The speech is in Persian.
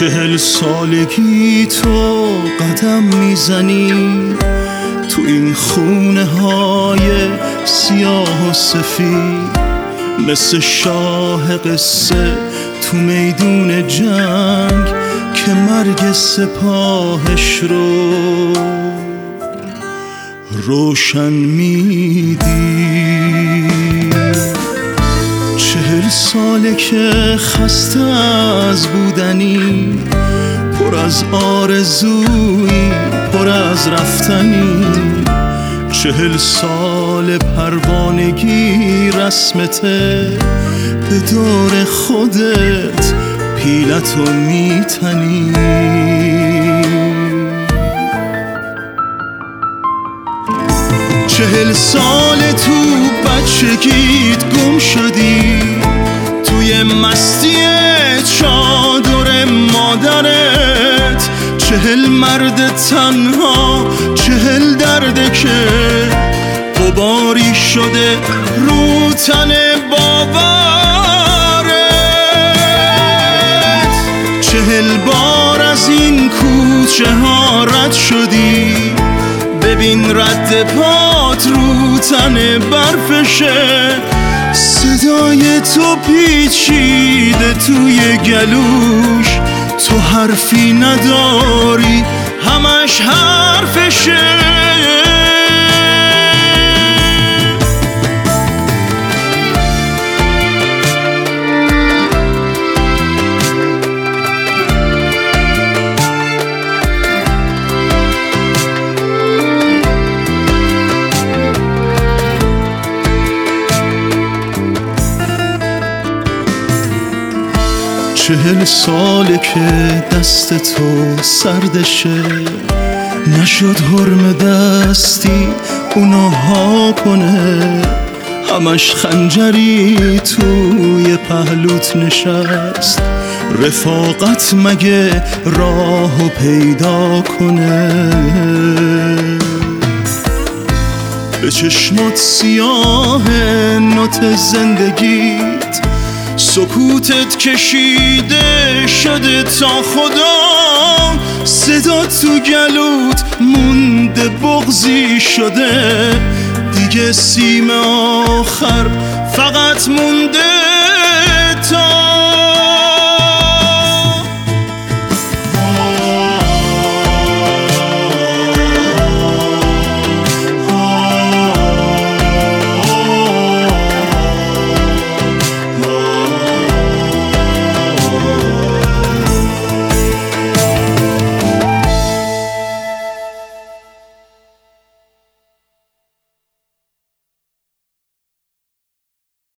40 سالگی تو قدم میزنی تو این خونه های سیاه و سفید، مثل شاه قصه تو میدون جنگ که مرگ سپاهش رو روشن میدی. 40 ساله که خسته از بودنی، پر از آرزویی، پر از رفتنی. 40 سال پروانگی رسمته، به دور خودت پیلتو میتنی. 40 سال تو بچگیت گم شدی، توی مستی چادر مادرت. 40 مرد تنها، 40 درد که غباری شده رو تن باورت. 40 بار از این کوچه ها رد شدی، ببین رد پات رو تن برفشه. صدای تو پیچیده توی گلوش، تو حرفی نداری همش حرفشه. 40 ساله که دست تو سردشه، نشد حرم دستی اونو ها کنه. همش خنجری توی پهلوت نشست، رفاقت مگه راهو پیدا کنه. به چشمات سیاه نوت زندگیت، سکوتت کشیده شده تا خدا. صدا تو گلوت مونده بغضی شده، دیگه سیم آخر فقط مونده